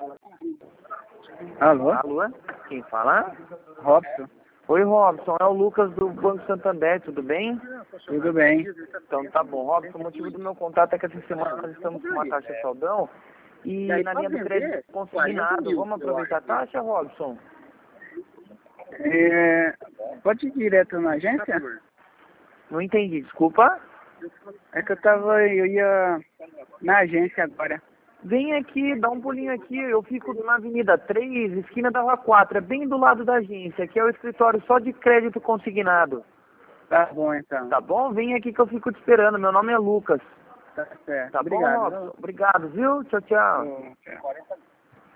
Alô? Alô? Quem fala? Robson? Oi, Robson. É o Lucas do Banco Santander, tudo bem? Tudo bem? Então tá bom. Robson, o motivo do meu contato é que essa semana nós estamos com uma taxa saudão e na linha do crédito consignado. Vamos aproveitar a taxa, Robson? Pode ir direto na agência? Não entendi, desculpa. É que eu ia na agência agora. Vem aqui, dá um pulinho aqui, eu fico na Avenida 3, esquina da Rua 4, é bem do lado da agência, aqui é o escritório só de crédito consignado. Tá bom, então. Tá bom? Vem aqui que eu fico te esperando, meu nome é Lucas. Tá certo. Tá bom, Obrigado. Robson? Obrigado, viu? Tchau, tchau. Tchau.